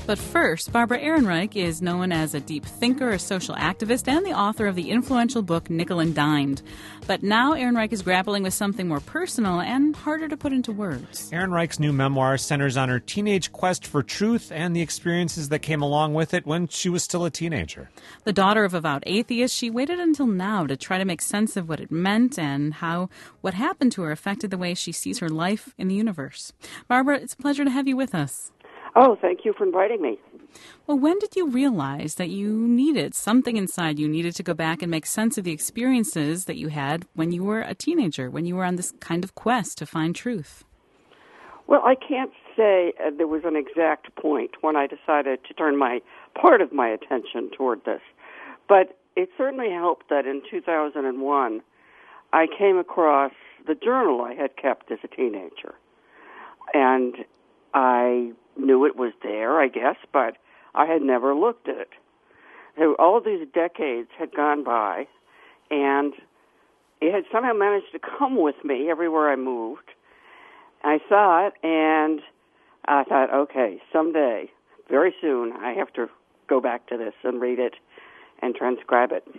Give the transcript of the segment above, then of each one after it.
But first, Barbara Ehrenreich is known as a deep thinker, a social activist, and the author of the influential book Nickel and Dimed. But now Ehrenreich is grappling with something more personal and harder to put into words. Ehrenreich's new memoir centers on her teenage quest for truth and the experiences that came along with it when she was still a teenager. The daughter of avowed atheists, she waited until now to try to make sense of what it meant and how what happened to her affected the way she sees her life in the universe. Barbara, it's a pleasure to have you with us. Oh, thank you for inviting me. Well, when did you realize that you needed something inside you needed to go back and make sense of the experiences that you had when you were a teenager, when you were on this kind of quest to find truth? Well, I can't say there was an exact point when I decided to turn part of my attention toward this, but it certainly helped that in 2001 I came across the journal I had kept as a teenager, and I knew it was there, I guess, but I had never looked at it. So all these decades had gone by, and it had somehow managed to come with me everywhere I moved. I saw it, and I thought, okay, someday, very soon, I have to go back to this and read it and transcribe it.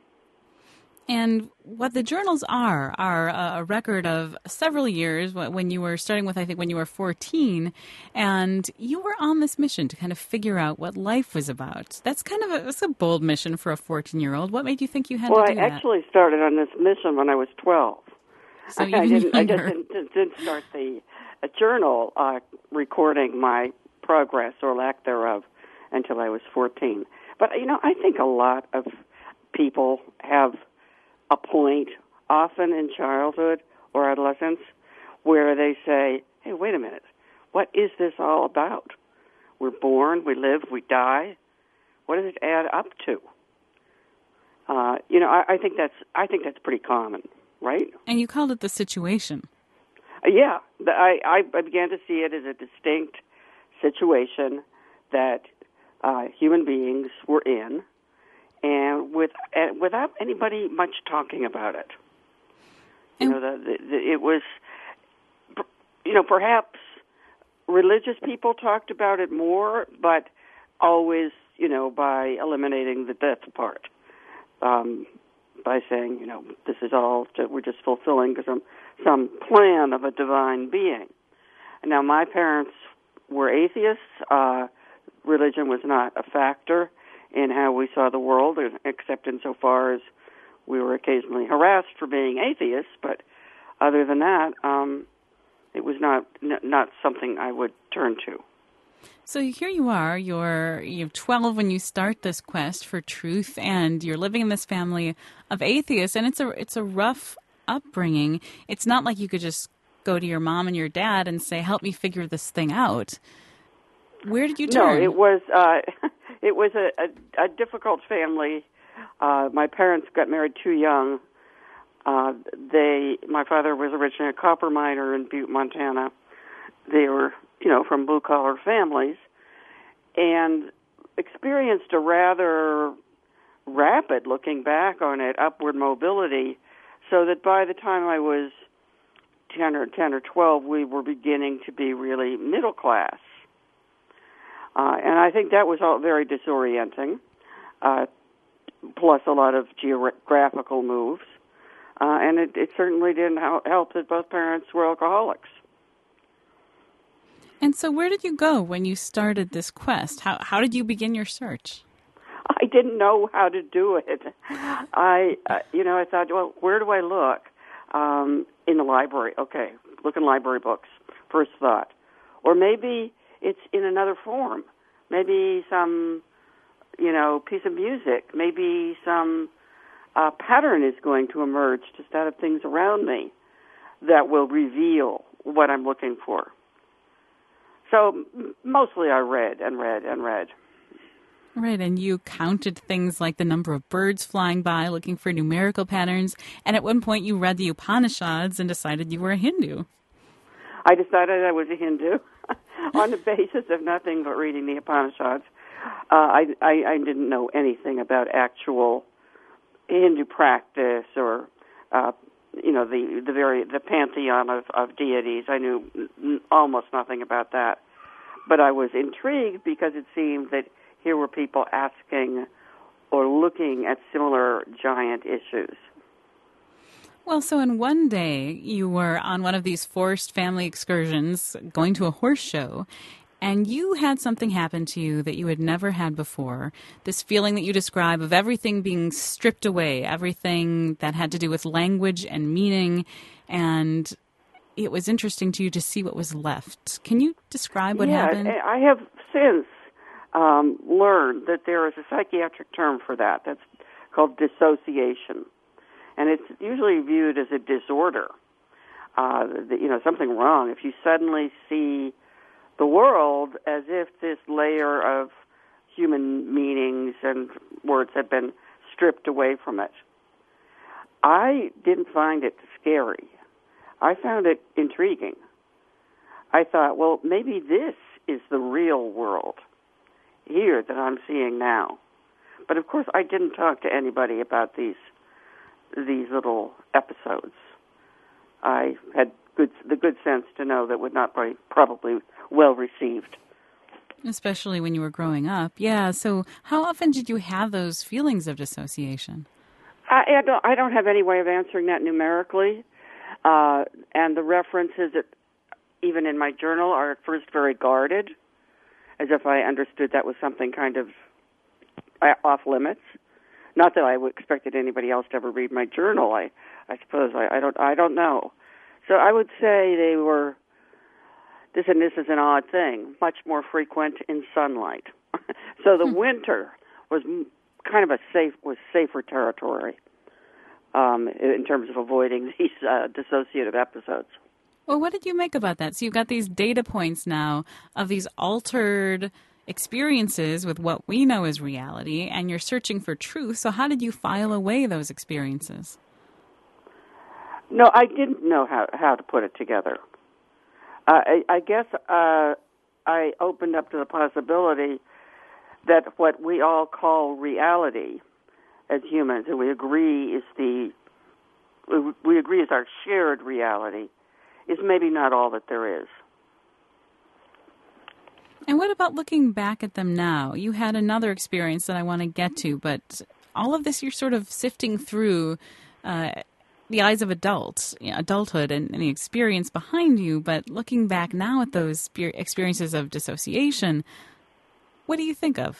And what the journals are a record of several years when you were starting with, I think, when you were 14, and you were on this mission to kind of figure out what life was about. That's that's a bold mission for a 14-year-old. What made you think you had to do that? Well, I actually started on this mission when I was 12. So I just didn't start the journal recording my progress or lack thereof until I was 14. But, I think a lot of people have a point, often in childhood or adolescence, where they say, hey, wait a minute, what is this all about? We're born, we live, we die. What does it add up to? I think that's pretty common, right? And you called it the situation. Yeah, I began to see it as a distinct situation that human beings were in, and without anybody much talking about it. It was, perhaps religious people talked about it more, but always, by eliminating the death part, by saying, this is all, we're just fulfilling some plan of a divine being. Now, my parents were atheists. Religion was not a factor in how we saw the world, except insofar as we were occasionally harassed for being atheists. But other than that, it was not something I would turn to. So here you are, you're 12 when you start this quest for truth, and you're living in this family of atheists, and it's a rough upbringing. It's not like you could just go to your mom and your dad and say, help me figure this thing out. Where did you turn? No, it was a difficult family. My parents got married too young. My father was originally a copper miner in Butte, Montana. They were, from blue-collar families, and experienced a rather rapid, looking back on it, upward mobility, so that by the time I was 10 or 12, we were beginning to be really middle class. And I think that was all very disorienting, plus a lot of geographical moves. And it certainly didn't help that both parents were alcoholics. And so where did you go when you started this quest? How did you begin your search? I didn't know how to do it. I thought, well, where do I look? In the library. Okay, look in library books, first thought. Or maybe it's in another form. Maybe some, piece of music. Maybe some pattern is going to emerge just out of things around me that will reveal what I'm looking for. So mostly I read and read and read. Right, and you counted things like the number of birds flying by, looking for numerical patterns, and at one point you read the Upanishads and decided you were a Hindu. I decided I was a Hindu on the basis of nothing but reading the Upanishads. I didn't know anything about actual Hindu practice or the pantheon of deities. I knew almost nothing about that. But I was intrigued because it seemed that here were people asking or looking at similar giant issues. Well, so in one day, you were on one of these forced family excursions, going to a horse show, and you had something happen to you that you had never had before. This feeling that you describe of everything being stripped away, everything that had to do with language and meaning, and it was interesting to you to see what was left. Can you describe what happened? Yeah, I have since learned that there is a psychiatric term for that. That's called dissociation. And it's usually viewed as a disorder, something wrong. If you suddenly see the world as if this layer of human meanings and words had been stripped away from it. I didn't find it scary. I found it intriguing. I thought, well, maybe this is the real world here that I'm seeing now. But of course, I didn't talk to anybody about these little episodes. I had the good sense to know that would not be probably well received. Especially when you were growing up. Yeah, so how often did you have those feelings of dissociation? I don't have any way of answering that numerically. And the references, even in my journal, are at first very guarded, as if I understood that was something kind of off limits. Not that I expected anybody else to ever read my journal. I suppose I don't know. So I would say they were this, and this is an odd thing, much more frequent in sunlight. So the winter was kind of safer territory in terms of avoiding these dissociative episodes. Well, what did you make about that? So you've got these data points now of these altered experiences with what we know as reality, and you're searching for truth. So how did you file away those experiences? No, I didn't know how to put it together. I guess I opened up to the possibility that what we all call reality as humans, and we agree is our shared reality, is maybe not all that there is. And what about looking back at them now? You had another experience that I want to get to, but all of this you're sort of sifting through the eyes of adulthood and the experience behind you, but looking back now at those experiences of dissociation, what do you think of?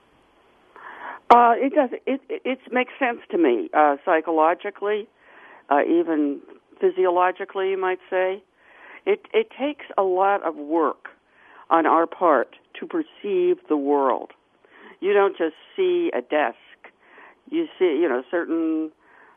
It does. It makes sense to me psychologically, even physiologically, you might say. It takes a lot of work on our part to perceive the world. You don't just see a desk. You see, certain,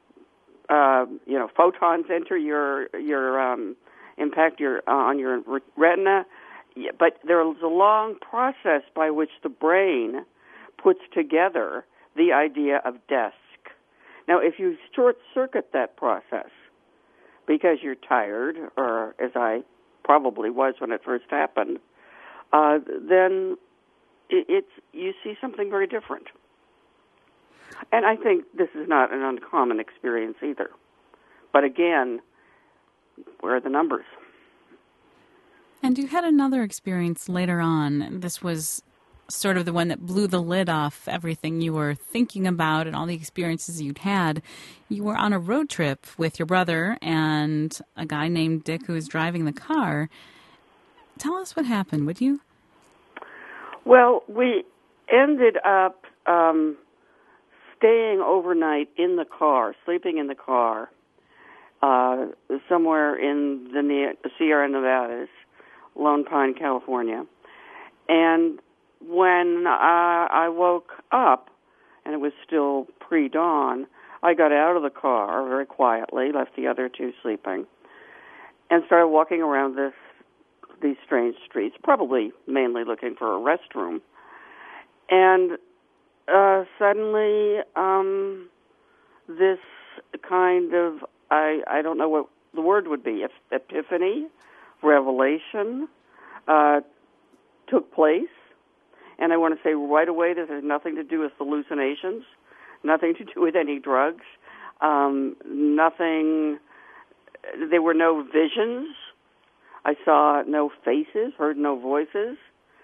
photons enter your impact on your retina. But there's a long process by which the brain puts together the idea of desk. Now, if you short-circuit that process because you're tired, or as I probably was when it first happened, then you see something very different. And I think this is not an uncommon experience either. But again, where are the numbers? And you had another experience later on. This was sort of the one that blew the lid off everything you were thinking about and all the experiences you'd had. You were on a road trip with your brother and a guy named Dick who was driving the car. Tell us what happened, would you? Well, we ended up staying overnight in the car, sleeping in the car, somewhere in the Sierra Nevadas, Lone Pine, California. And when I woke up, and it was still pre-dawn, I got out of the car very quietly, left the other two sleeping, and started walking around these strange streets, probably mainly looking for a restroom. And suddenly, this kind of, I don't know what the word would be, epiphany, revelation, took place. And I want to say right away this has nothing to do with hallucinations, nothing to do with any drugs, nothing, there were no visions. I saw no faces, heard no voices.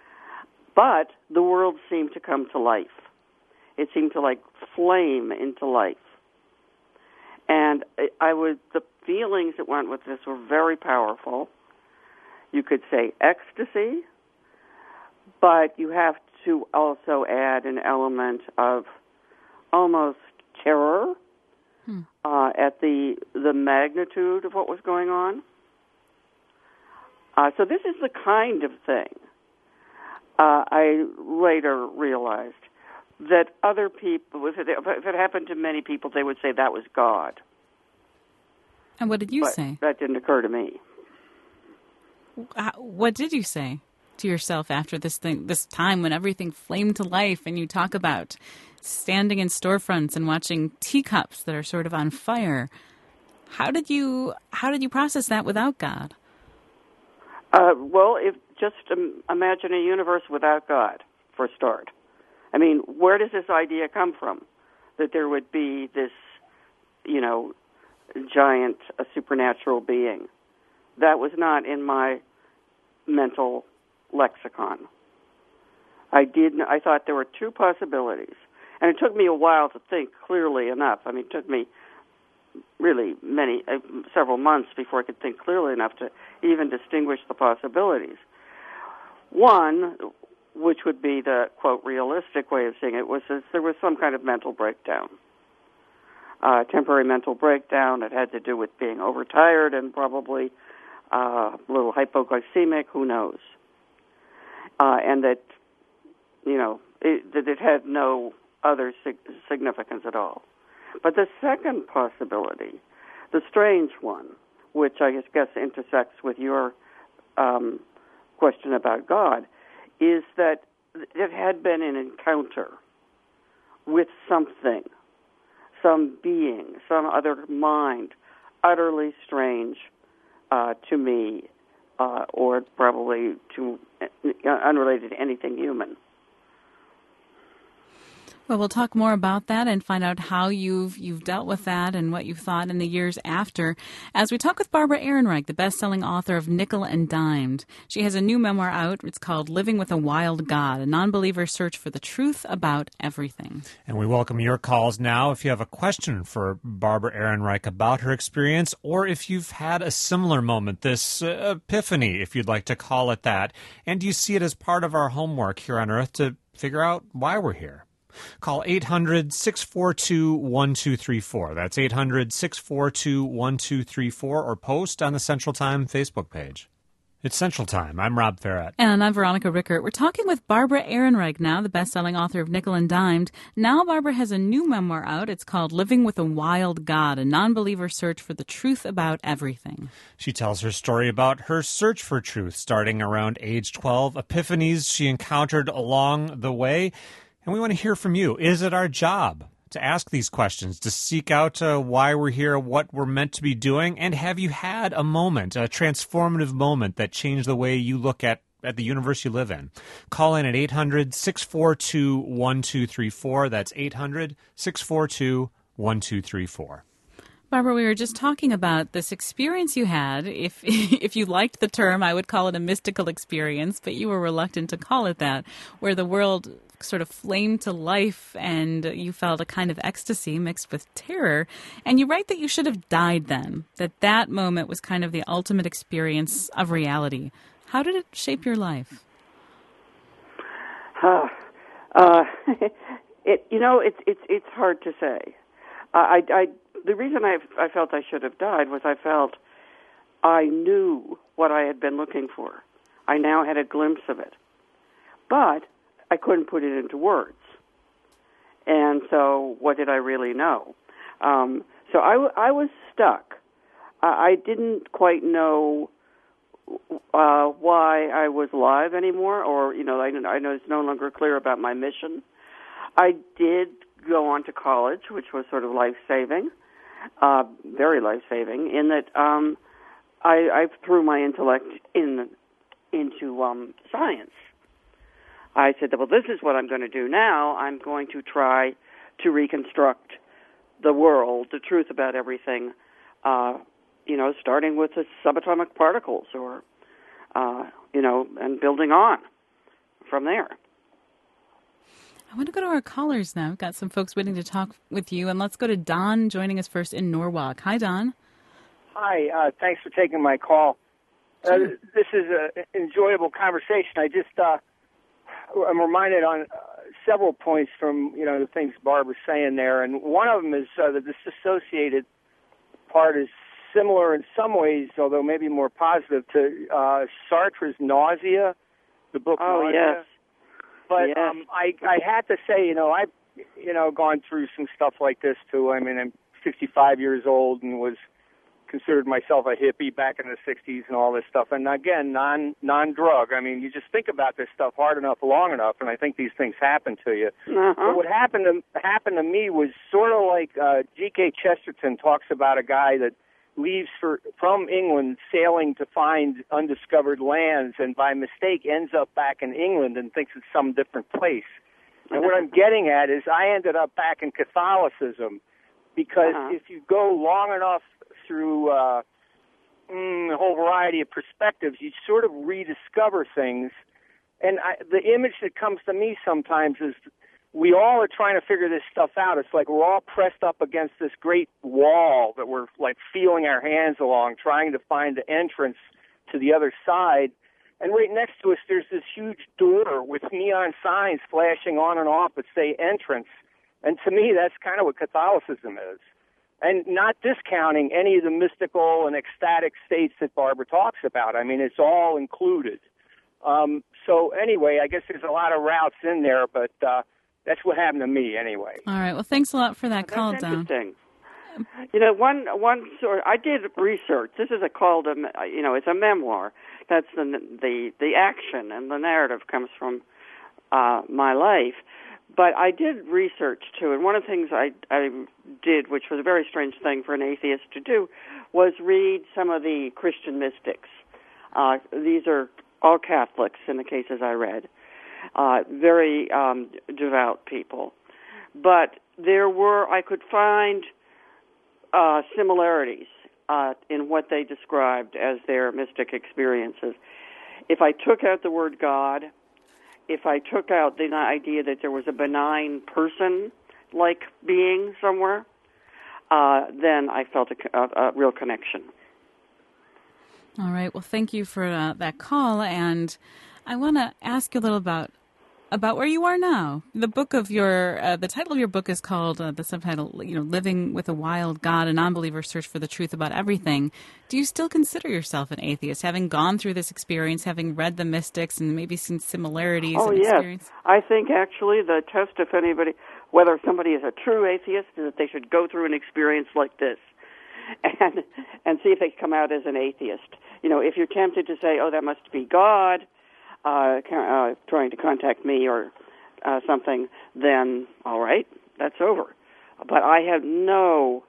But the world seemed to come to life. It seemed to like flame into life. And the feelings that went with this were very powerful. You could say ecstasy, but you have to also add an element of almost terror at the magnitude of what was going on. So this is the kind of thing I later realized that other people, if it happened to many people, they would say that was God. And what did you say? That didn't occur to me. What did you say to yourself after this time when everything flamed to life, and you talk about standing in storefronts and watching teacups that are sort of on fire? How did you process that without God? Well, imagine a universe without God, for a start. I mean, where does this idea come from? That there would be this, giant supernatural being. That was not in my mental lexicon. I thought there were two possibilities. And it took me a while to think clearly enough. I mean, it took me really several months before I could think clearly enough to even distinguish the possibilities. One, which would be the, quote, realistic way of seeing it, was that there was some kind of mental breakdown. Temporary mental breakdown. It had to do with being overtired and probably a little hypoglycemic, who knows. And that, that it had no other significance at all. But the second possibility, the strange one, which I guess intersects with your question about God, is that it had been an encounter with something, some being, some other mind, utterly strange to me, or probably unrelated to anything human. Well, we'll talk more about that and find out how you've dealt with that and what you've thought in the years after as we talk with Barbara Ehrenreich, the best-selling author of Nickel and Dimed. She has a new memoir out. It's called Living with a Wild God, a non-believer's search for the truth about everything. And we welcome your calls now if you have a question for Barbara Ehrenreich about her experience, or if you've had a similar moment, this epiphany, if you'd like to call it that, and you see it as part of our homework here on Earth to figure out why we're here. Call 800-642-1234. That's 800-642-1234, or post on the Central Time Facebook page. It's Central Time. I'm Rob Farrett. And I'm Veronica Rickert. We're talking with Barbara Ehrenreich now, the best-selling author of Nickel and Dimed. Now Barbara has a new memoir out. It's called Living with a Wild God, a non-believer search for the truth about everything. She tells her story about her search for truth, starting around age 12, epiphanies she encountered along the way. And we want to hear from you. Is it our job to ask these questions, to seek out why we're here, what we're meant to be doing? And have you had a moment, a transformative moment that changed the way you look at the universe you live in? Call in at 800-642-1234. That's 800-642-1234. Barbara, we were just talking about this experience you had. If you liked the term, I would call it a mystical experience, but you were reluctant to call it that, where the world sort of flamed to life and you felt a kind of ecstasy mixed with terror. And you write that you should have died then, that moment was kind of the ultimate experience of reality. How did it shape your life? It's hard to say. The reason I felt I should have died was I felt I knew what I had been looking for. I now had a glimpse of it. But I couldn't put it into words. And so what did I really know? So I was stuck. I didn't quite know why I was alive anymore, or, I know it's no longer clear about my mission. I did go on to college, which was sort of life-saving, very life-saving, in that I threw my intellect into science. I said, well, this is what I'm going to do now. I'm going to try to reconstruct the world, the truth about everything, starting with the subatomic particles or, and building on from there. I want to go to our callers now. We've got some folks waiting to talk with you, and let's go to Don joining us first in Norwalk. Hi, Don. Hi, thanks for taking my call. This is an enjoyable conversation. I'm reminded on several points from, the things Barb was saying there, and one of them is that the disassociated part is similar in some ways, although maybe more positive, to Sartre's Nausea, the book Nausea. Yes. But yes. I had to say, I've gone through some stuff like this too. I mean, I'm 65 years old and was considered myself a hippie back in the 60s and all this stuff. And again, non-drug. I mean, you just think about this stuff hard enough, long enough, and I think these things happen to you. Uh-huh. But what happened to me was sort of like G.K. Chesterton talks about a guy that leaves from England sailing to find undiscovered lands, and by mistake ends up back in England and thinks it's some different place. And what I'm getting at is I ended up back in Catholicism because if you go long enough through a whole variety of perspectives, you sort of rediscover things. And the image that comes to me sometimes is we all are trying to figure this stuff out. It's like we're all pressed up against this great wall that we're like feeling our hands along, trying to find the entrance to the other side. And right next to us, there's this huge door with neon signs flashing on and off that say entrance. And to me, that's kind of what Catholicism is. And not discounting any of the mystical and ecstatic states that Barbara talks about. I mean, it's all included. So anyway, I guess there's a lot of routes in there, but that's what happened to me anyway. All right. Well, thanks a lot for that call, That's Don. interesting. One sort. I did research. This is it's a memoir. That's the action and the narrative comes from my life. But I did research too, and one of the things I did, which was a very strange thing for an atheist to do, was read some of the Christian mystics. These are all Catholics in the cases I read. Very devout people. But I could find similarities in what they described as their mystic experiences. If I took out the word God, if I took out the idea that there was a benign person-like being somewhere, then I felt a real connection. All right. Well, thank you for that call, and I want to ask you a little about where you are now. The book of the title of your book is called the subtitle, "Living with a Wild God: A Non-Believer's Search for the Truth About Everything." Do you still consider yourself an atheist, having gone through this experience, having read the mystics, and maybe seen similarities in experience? I think actually the test, if anybody, whether somebody is a true atheist, is that they should go through an experience like this, and see if they come out as an atheist. If you're tempted to say, "Oh, that must be God," trying to contact me or something, then all right, that's over. But I have no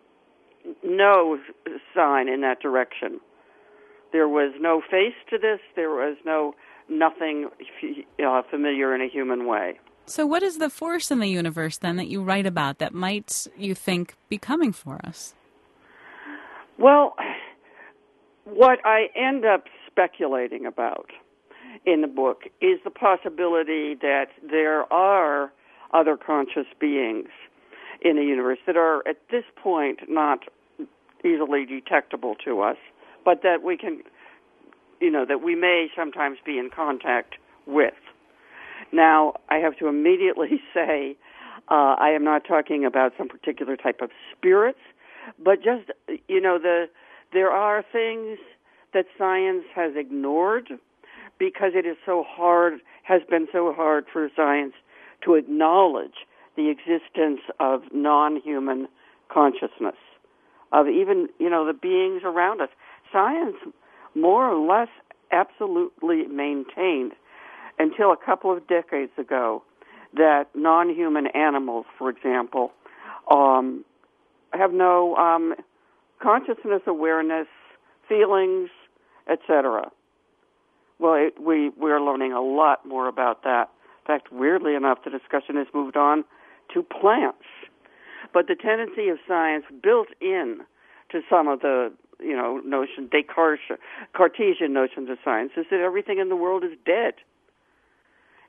sign in that direction. There was no face to this. There was nothing familiar in a human way. So what is the force in the universe, then, that you write about that might, you think, be coming for us? Well, what I end up speculating about in the book is the possibility that there are other conscious beings in the universe that are at this point not easily detectable to us, but that we can, that we may sometimes be in contact with. Now, I have to immediately say I am not talking about some particular type of spirits, but just, there are things that science has ignored because it is has been so hard for science to acknowledge the existence of non-human consciousness, of even, the beings around us. Science more or less absolutely maintained until a couple of decades ago that non-human animals, for example, have no consciousness, awareness, feelings, etc. Well, we're learning a lot more about that. In fact, weirdly enough, the discussion has moved on to plants. But the tendency of science built in to some of the, notion, Cartesian notions of science is that everything in the world is dead.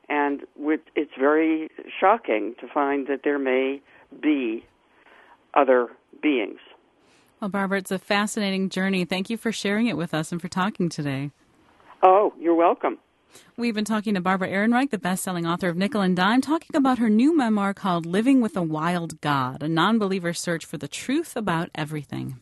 And it's very shocking to find that there may be other beings. Well, Barbara, it's a fascinating journey. Thank you for sharing it with us and for talking today. Oh, you're welcome. We've been talking to Barbara Ehrenreich, the best-selling author of Nickel and Dime, talking about her new memoir called Living with a Wild God, a non-believer's search for the truth about everything.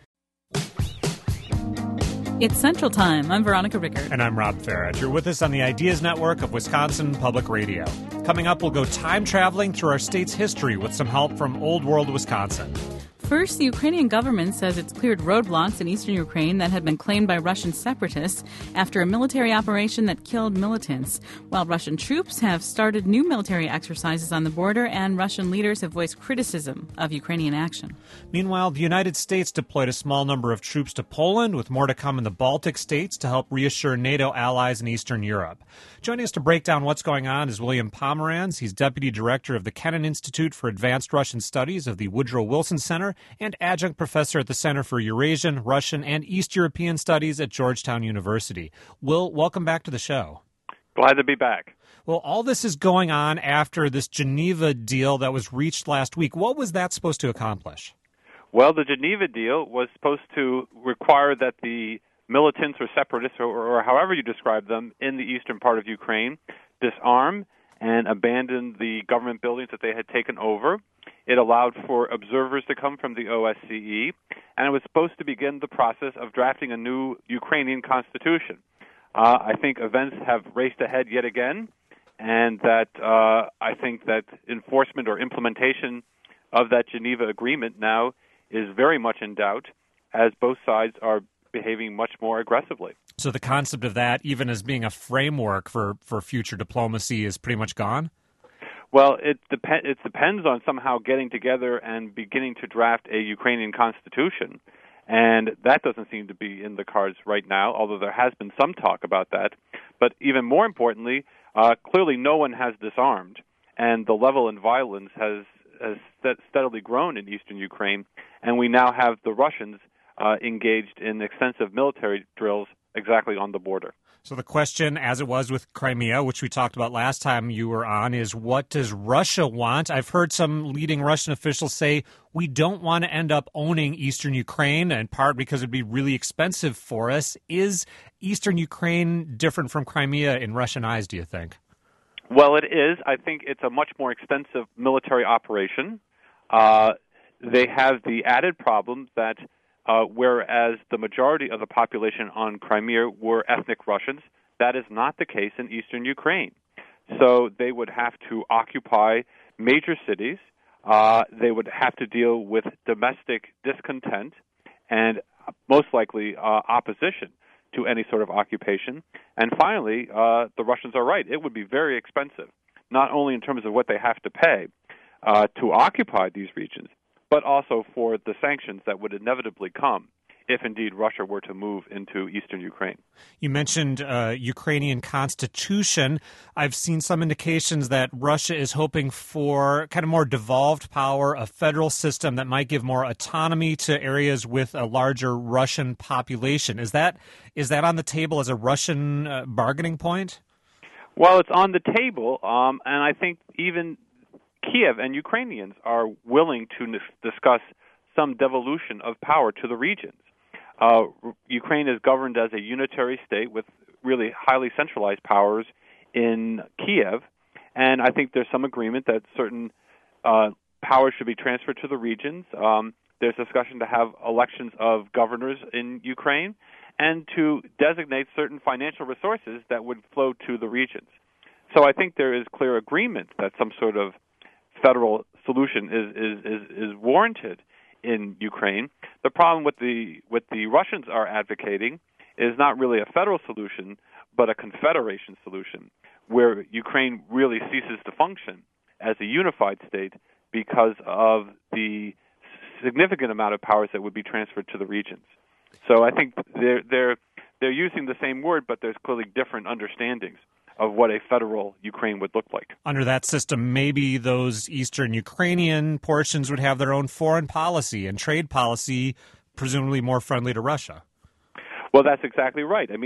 It's Central Time. I'm Veronica Rickert. And I'm Rob Farrett. You're with us on the Ideas Network of Wisconsin Public Radio. Coming up, we'll go time traveling through our state's history with some help from Old World Wisconsin. First, the Ukrainian government says it's cleared roadblocks in eastern Ukraine that had been claimed by Russian separatists after a military operation that killed militants, while Russian troops have started new military exercises on the border and Russian leaders have voiced criticism of Ukrainian action. Meanwhile, the United States deployed a small number of troops to Poland, with more to come in the Baltic states to help reassure NATO allies in Eastern Europe. Joining us to break down what's going on is William Pomeranz. He's Deputy Director of the Kennan Institute for Advanced Russian Studies of the Woodrow Wilson Center and Adjunct Professor at the Center for Eurasian, Russian, and East European Studies at Georgetown University. Will, welcome back to the show. Glad to be back. Well, all this is going on after this Geneva deal that was reached last week. What was that supposed to accomplish? Well, the Geneva deal was supposed to require that the militants or separatists, or however you describe them, in the eastern part of Ukraine disarm and abandon the government buildings that they had taken over. It allowed for observers to come from the OSCE, and it was supposed to begin the process of drafting a new Ukrainian constitution. I think events have raced ahead yet again, and that I think that enforcement or implementation of that Geneva Agreement now is very much in doubt, as both sides are behaving much more aggressively. So the concept of that, even as being a framework for future diplomacy, is pretty much gone? Well, it depends on somehow getting together and beginning to draft a Ukrainian constitution, and that doesn't seem to be in the cards right now, although there has been some talk about that. But even more importantly, clearly no one has disarmed, and the level in violence has steadily grown in eastern Ukraine, and we now have the Russians engaged in extensive military drills exactly on the border. So the question, as it was with Crimea, which we talked about last time you were on, is what does Russia want? I've heard some leading Russian officials say we don't want to end up owning eastern Ukraine, in part because it'd be really expensive for us. Is eastern Ukraine different from Crimea in Russian eyes, do you think? Well, it is. I think it's a much more extensive military operation. They have the added problem that whereas the majority of the population on Crimea were ethnic Russians, that is not the case in eastern Ukraine. So they would have to occupy major cities. They would have to deal with domestic discontent and most likely opposition to any sort of occupation. And finally, the Russians are right. It would be very expensive, not only in terms of what they have to pay to occupy these regions, but also for the sanctions that would inevitably come if indeed Russia were to move into eastern Ukraine. You mentioned Ukrainian constitution. I've seen some indications that Russia is hoping for kind of more devolved power, a federal system that might give more autonomy to areas with a larger Russian population. Is that on the table as a Russian bargaining point? Well, it's on the table, and I think even Kiev and Ukrainians are willing to discuss some devolution of power to the regions. Ukraine is governed as a unitary state with really highly centralized powers in Kiev, and I think there's some agreement that certain powers should be transferred to the regions. There's discussion to have elections of governors in Ukraine and to designate certain financial resources that would flow to the regions. So I think there is clear agreement that some sort of federal solution is warranted in Ukraine. The problem with the Russians are advocating is not really a federal solution, but a confederation solution, where Ukraine really ceases to function as a unified state because of the significant amount of powers that would be transferred to the regions. So I think they're using the same word, but there's clearly different understandings of what a federal Ukraine would look like. Under that system, maybe those eastern Ukrainian portions would have their own foreign policy and trade policy, presumably more friendly to Russia. Well, that's exactly right. I mean,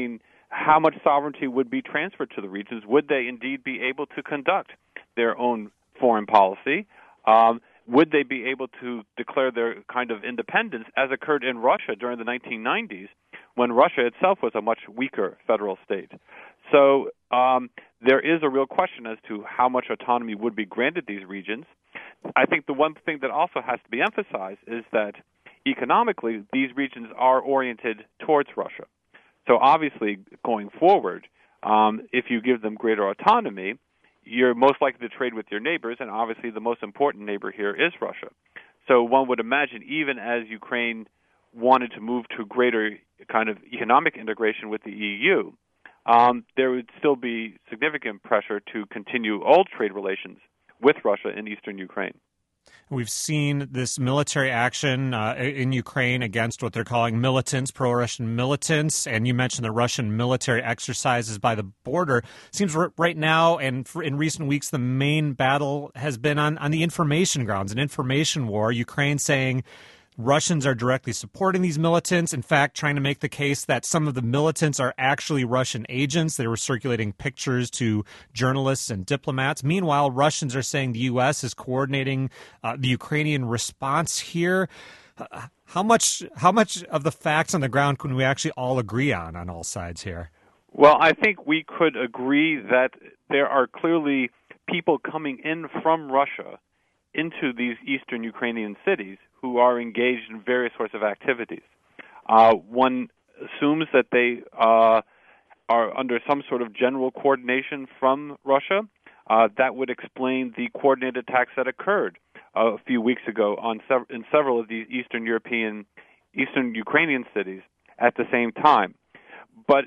how much sovereignty would be transferred to the regions? Would they indeed be able to conduct their own foreign policy? Would they be able to declare their kind of independence, as occurred in Russia during the 1990s, when Russia itself was a much weaker federal state? So there is a real question as to how much autonomy would be granted these regions. I think the one thing that also has to be emphasized is that economically, these regions are oriented towards Russia. So obviously, going forward, if you give them greater autonomy, you're most likely to trade with your neighbors, and obviously the most important neighbor here is Russia. So one would imagine, even as Ukraine wanted to move to greater kind of economic integration with the EU, there would still be significant pressure to continue old trade relations with Russia in eastern Ukraine. We've seen this military action in Ukraine against what they're calling militants, pro-Russian militants, and you mentioned the Russian military exercises by the border. Seems right now and in recent weeks the main battle has been on the information grounds, an information war. Ukraine saying Russians are directly supporting these militants, in fact, trying to make the case that some of the militants are actually Russian agents. They were circulating pictures to journalists and diplomats. Meanwhile, Russians are saying the U.S. is coordinating the Ukrainian response here. How much of the facts on the ground can we actually all agree on all sides here? Well, I think we could agree that there are clearly people coming in from Russia into these eastern Ukrainian cities who are engaged in various sorts of activities. One assumes that they are under some sort of general coordination from Russia. That would explain the coordinated attacks that occurred a few weeks ago in several of these eastern Ukrainian cities at the same time. But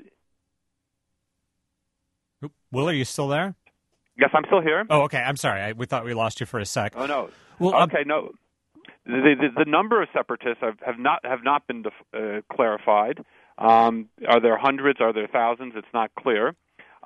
Will, are you still there? Yes, I'm still here. Oh, okay. I'm sorry. We thought we lost you for a sec. Oh no. Well, okay, no. The number of separatists have not been clarified. Are there hundreds? Are there thousands? It's not clear.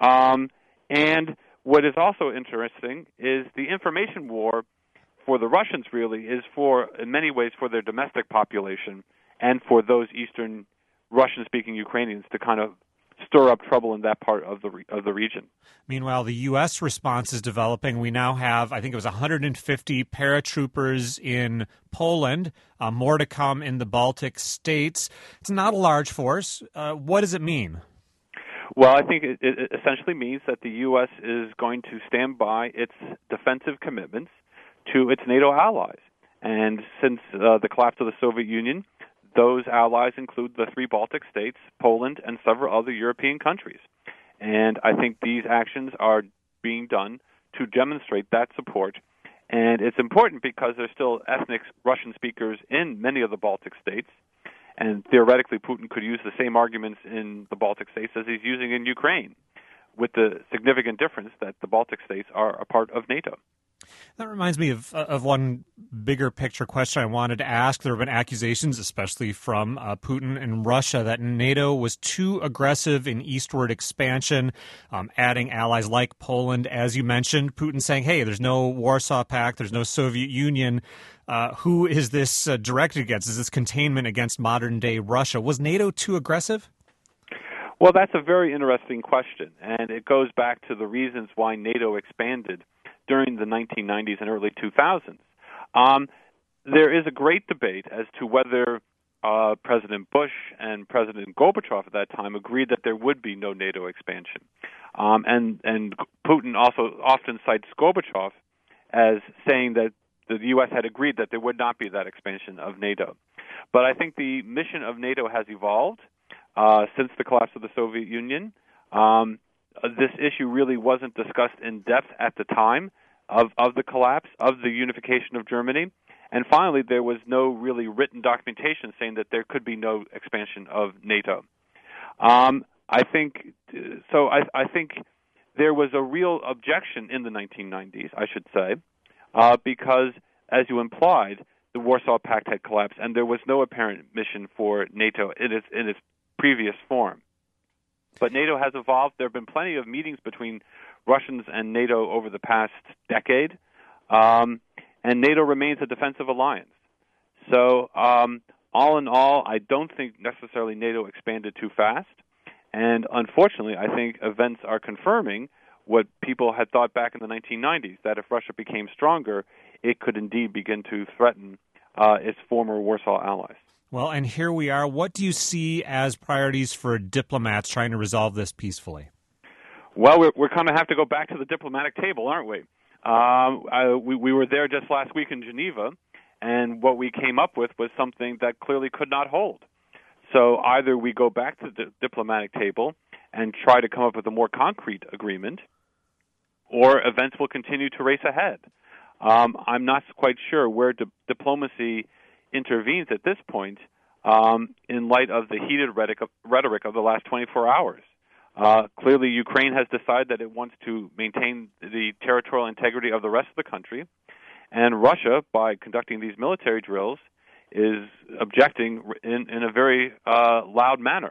And what is also interesting is the information war for the Russians really is in many ways for their domestic population and for those Eastern Russian-speaking Ukrainians to kind of stir up trouble in that part of the region. Meanwhile, the U.S. response is developing. We now have, I think it was 150 paratroopers in Poland, more to come in the Baltic states. It's not a large force. What does it mean? Well, I think it essentially means that the U.S. is going to stand by its defensive commitments to its NATO allies. And since the collapse of the Soviet Union, those allies include the three Baltic states, Poland, and several other European countries. And I think these actions are being done to demonstrate that support. And it's important because there's still ethnic Russian speakers in many of the Baltic states. And theoretically, Putin could use the same arguments in the Baltic states as he's using in Ukraine, with the significant difference that the Baltic states are a part of NATO. That reminds me of one bigger picture question I wanted to ask. There have been accusations, especially from Putin and Russia, that NATO was too aggressive in eastward expansion, adding allies like Poland, as you mentioned. Putin saying, hey, there's no Warsaw Pact, there's no Soviet Union. Who is this directed against? Is this containment against modern-day Russia? Was NATO too aggressive? Well, that's a very interesting question, and it goes back to the reasons why NATO expanded during the 1990s and early 2000s. There is a great debate as to whether President Bush and President Gorbachev at that time agreed that there would be no NATO expansion. And Putin also often cites Gorbachev as saying that the U.S. had agreed that there would not be that expansion of NATO. But I think the mission of NATO has evolved since the collapse of the Soviet Union. This issue really wasn't discussed in depth at the time of the collapse, of the unification of Germany. And finally, there was no really written documentation saying that there could be no expansion of NATO. I think there was a real objection in the 1990s, I should say, because, as you implied, the Warsaw Pact had collapsed, and there was no apparent mission for NATO in its previous form. But NATO has evolved. There have been plenty of meetings between Russians and NATO over the past decade, and NATO remains a defensive alliance. So all in all, I don't think necessarily NATO expanded too fast, And unfortunately, I think events are confirming what people had thought back in the 1990s, that if Russia became stronger, it could indeed begin to threaten its former Warsaw allies. Well, and here we are. What do you see as priorities for diplomats trying to resolve this peacefully? Well, we're going to have to go back to the diplomatic table, aren't we? We were there just last week in Geneva, and what we came up with was something that clearly could not hold. So either we go back to the diplomatic table and try to come up with a more concrete agreement, or events will continue to race ahead. I'm not quite sure where diplomacy intervenes at this point in light of the heated rhetoric of the last 24 hours. Clearly, Ukraine has decided that it wants to maintain the territorial integrity of the rest of the country, and Russia, by conducting these military drills, is objecting in a very loud manner.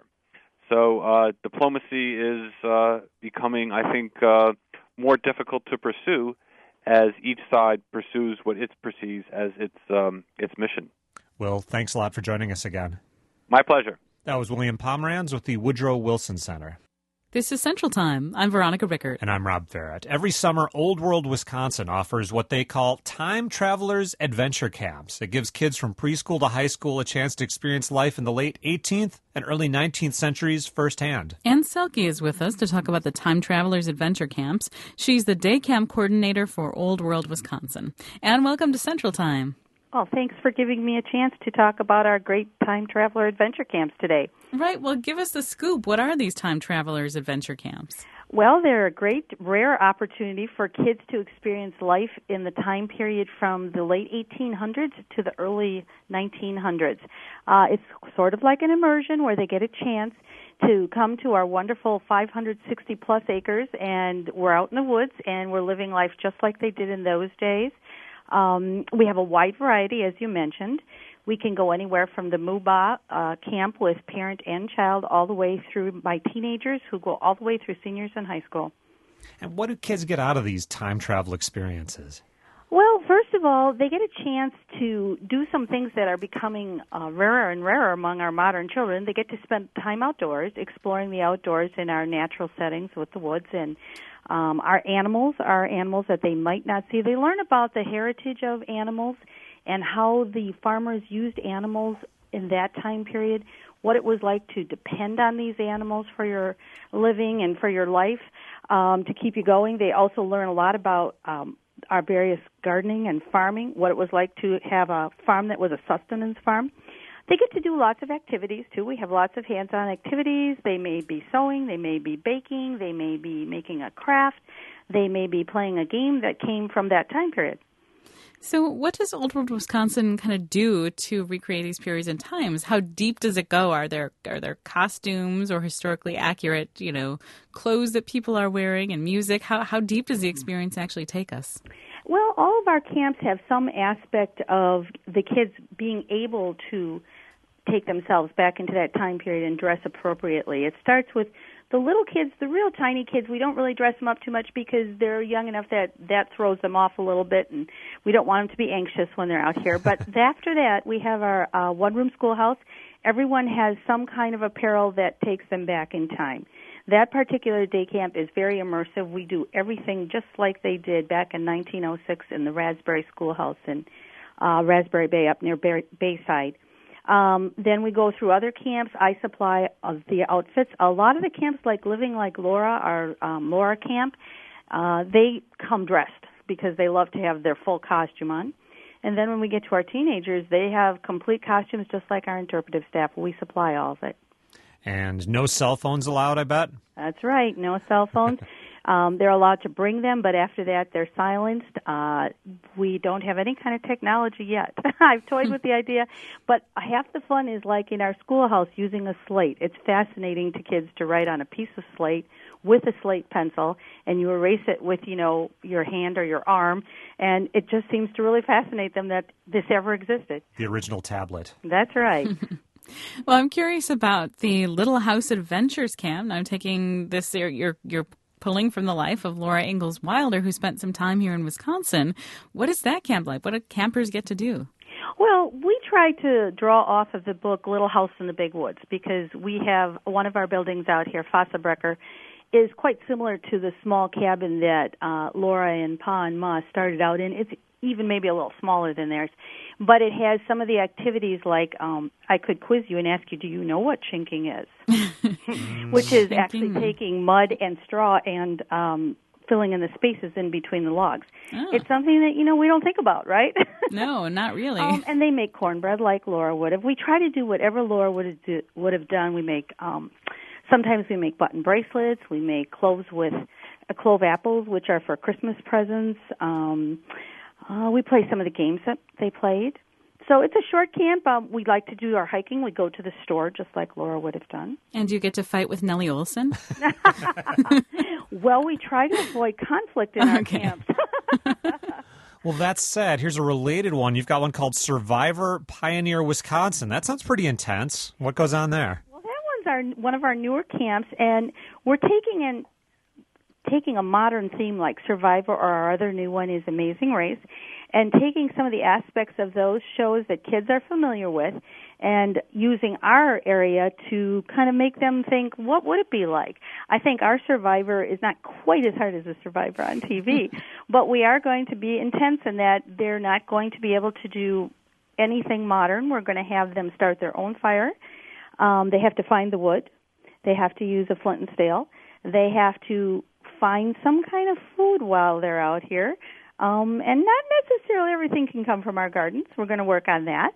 So diplomacy is becoming, I think, more difficult to pursue as each side pursues what it perceives as its mission. Will, thanks a lot for joining us again. My pleasure. That was William Pomeranz with the Woodrow Wilson Center. This is Central Time. I'm Veronica Rickert. And I'm Rob Farrett. Every summer, Old World Wisconsin offers what they call Time Travelers Adventure Camps. It gives kids from preschool to high school a chance to experience life in the late 18th and early 19th centuries firsthand. Ann Selke is with us to talk about the Time Travelers Adventure Camps. She's the day camp coordinator for Old World Wisconsin. Ann, welcome to Central Time. Oh, thanks for giving me a chance to talk about our great Time Traveler Adventure Camps today. Right. Well, give us the scoop. What are these Time Travelers Adventure Camps? Well, they're a great, rare opportunity for kids to experience life in the time period from the late 1800s to the early 1900s. It's sort of like an immersion where they get a chance to come to our wonderful 560-plus acres, and we're out in the woods, and we're living life just like they did in those days. We have a wide variety, as you mentioned. We can go anywhere from the Muba camp with parent and child all the way through my teenagers who go all the way through seniors in high school. And what do kids get out of these time travel experiences? Well, first of all, they get a chance to do some things that are becoming rarer and rarer among our modern children. They get to spend time outdoors, exploring the outdoors in our natural settings with the woods, and our animals are animals that they might not see. They learn about the heritage of animals and how the farmers used animals in that time period, what it was like to depend on these animals for your living and for your life, to keep you going. They also learn a lot about our various gardening and farming, what it was like to have a farm that was a sustenance farm. They get to do lots of activities, too. We have lots of hands-on activities. They may be sewing, they may be baking, they may be making a craft, they may be playing a game that came from that time period. So what does Old World Wisconsin kind of do to recreate these periods and times? How deep does it go? Are there costumes or historically accurate, clothes that people are wearing and music? How deep does the experience actually take us? Well, all of our camps have some aspect of the kids being able to take themselves back into that time period and dress appropriately. It starts with the little kids, the real tiny kids. We don't really dress them up too much because they're young enough that throws them off a little bit, and we don't want them to be anxious when they're out here. But after that, we have our one-room schoolhouse. Everyone has some kind of apparel that takes them back in time. That particular day camp is very immersive. We do everything just like they did back in 1906 in the Raspberry Schoolhouse in Raspberry Bay up near Bayside. Then we go through other camps. I supply the outfits. A lot of the camps, like Living Like Laura, our Laura camp, they come dressed because they love to have their full costume on. And then when we get to our teenagers, they have complete costumes just like our interpretive staff. We supply all of it. And no cell phones allowed, I bet? That's right, no cell phones. They're allowed to bring them, but after that they're silenced. We don't have any kind of technology yet. I've toyed with the idea, but half the fun is like in our schoolhouse using a slate. It's fascinating to kids to write on a piece of slate with a slate pencil, and you erase it with, your hand or your arm, and it just seems to really fascinate them that this ever existed. The original tablet. That's right. Well, I'm curious about the Little House Adventures Camp. I'm taking this, you're pulling from the life of Laura Ingalls Wilder, who spent some time here in Wisconsin. What is that camp like? What do campers get to do? Well, we try to draw off of the book Little House in the Big Woods because we have one of our buildings out here, Fossabrecker, is quite similar to the small cabin that Laura and Pa and Ma started out in. It's even maybe a little smaller than theirs. But it has some of the activities like I could quiz you and ask you, do you know what chinking is? Which is actually taking mud and straw and filling in the spaces in between the logs. Oh. It's something that, we don't think about, right? No, not really. And they make cornbread like Laura would have. We try to do whatever Laura would have done. We make, sometimes we make button bracelets. We make cloves with clove apples, which are for Christmas presents. We play some of the games that they played. So it's a short camp. We like to do our hiking. We go to the store just like Laura would have done. And do you get to fight with Nellie Olson? Well, we try to avoid conflict in our camps. Well, that said, here's a related one. You've got one called Survivor Pioneer Wisconsin. That sounds pretty intense. What goes on there? Well, that one's one of our newer camps, and we're taking a modern theme like Survivor, or our other new one is Amazing Race, and taking some of the aspects of those shows that kids are familiar with and using our area to kind of make them think, what would it be like? I think our Survivor is not quite as hard as a Survivor on TV, but we are going to be intense in that they're not going to be able to do anything modern. We're going to have them start their own fire. They have to find the wood. They have to use a flint and steel. They have to find some kind of food while they're out here. And not necessarily everything can come from our gardens. We're going to work on that.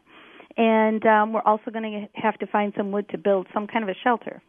And we're also going to have to find some wood to build some kind of a shelter.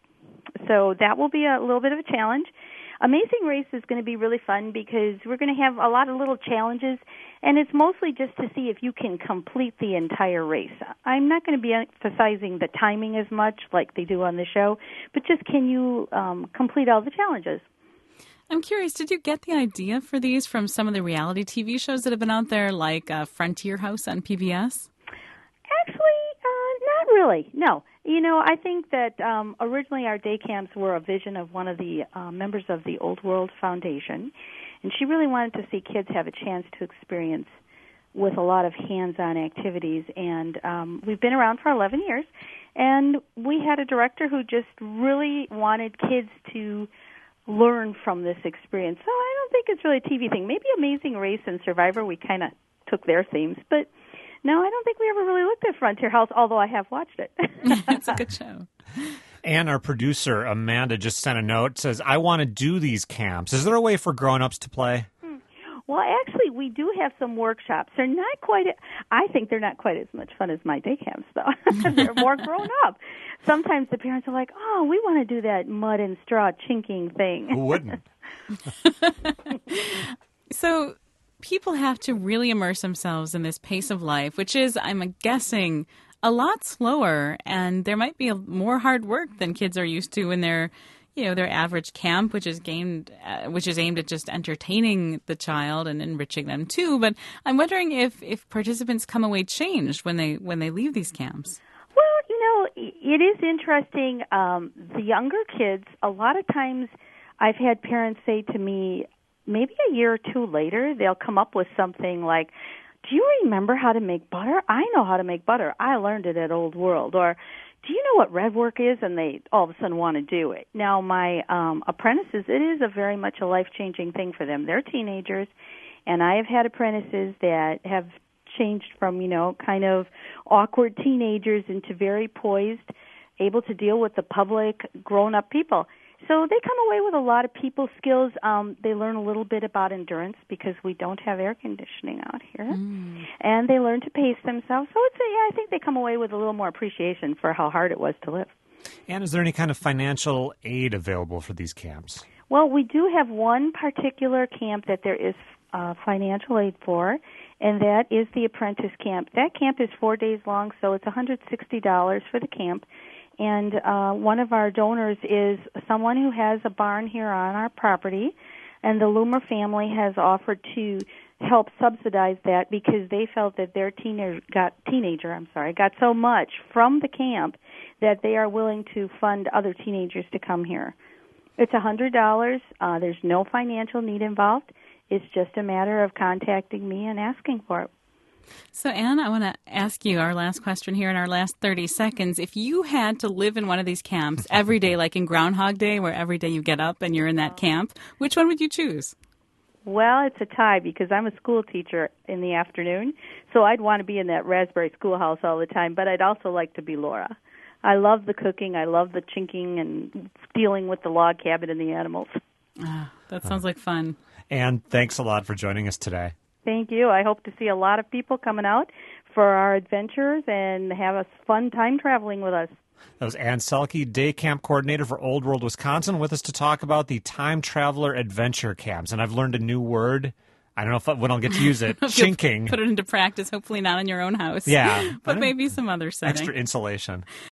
So that will be a little bit of a challenge. Amazing Race is going to be really fun because we're going to have a lot of little challenges, and it's mostly just to see if you can complete the entire race. I'm not going to be emphasizing the timing as much like they do on the show, but just can you complete all the challenges? I'm curious, did you get the idea for these from some of the reality TV shows that have been out there, like Frontier House on PBS? Actually, not really, no. I think that originally our day camps were a vision of one of the members of the Old World Foundation, and she really wanted to see kids have a chance to experience with a lot of hands-on activities. And we've been around for 11 years, and we had a director who just really wanted kids to learn from this experience. So I don't think it's really a TV thing. Maybe Amazing Race and Survivor, we kind of took their themes, but no, I don't think we ever really looked at Frontier House, although I have watched it. It's a good show. And our producer, Amanda, just sent a note, says, I want to do these camps. Is there a way for grown-ups to play? Well, actually, we do have some workshops. They're not quite, I think they're not quite as much fun as my day camps, though. They're more grown up. Sometimes the parents are like, oh, we want to do that mud and straw chinking thing. Who wouldn't? So people have to really immerse themselves in this pace of life, which is, I'm guessing, a lot slower, and there might be more hard work than kids are used to in their average camp, which is aimed at just entertaining the child and enriching them too. But I'm wondering if participants come away changed when they leave these camps. Well, it is interesting. The younger kids, a lot of times, I've had parents say to me, maybe a year or two later, they'll come up with something like, do you remember how to make butter? I know how to make butter. I learned it at Old World. Or, do you know what red work is? And they all of a sudden want to do it. Now, my apprentices, it is a very much a life-changing thing for them. They're teenagers, and I have had apprentices that have changed from, kind of awkward teenagers into very poised, able to deal with the public, grown-up people. So they come away with a lot of people skills. They learn a little bit about endurance because we don't have air conditioning out here. And they learn to pace themselves. So I think they come away with a little more appreciation for how hard it was to live. And is there any kind of financial aid available for these camps? Well, we do have one particular camp that there is financial aid for, and that is the apprentice camp. That camp is 4 days long, so it's $160 for the camp. And one of our donors is someone who has a barn here on our property, and the Loomer family has offered to help subsidize that because they felt that their teenager got so much from the camp that they are willing to fund other teenagers to come here. It's $100. There's no financial need involved. It's just a matter of contacting me and asking for it. So, Anne, I want to ask you our last question here in our last 30 seconds. If you had to live in one of these camps every day, like in Groundhog Day, where every day you get up and you're in that camp, which one would you choose? Well, it's a tie because I'm a school teacher in the afternoon, so I'd want to be in that Raspberry Schoolhouse all the time, but I'd also like to be Laura. I love the cooking, I love the chinking and dealing with the log cabin and the animals. That sounds like fun. Anne, thanks a lot for joining us today. Thank you. I hope to see a lot of people coming out for our adventures and have a fun time traveling with us. That was Anne Selke, Day Camp Coordinator for Old World, Wisconsin, with us to talk about the Time Traveler Adventure Camps. And I've learned a new word. I don't know when I'll get to use it. Chinking. Put it into practice, hopefully not in your own house. Yeah. But maybe some other setting. Extra insulation.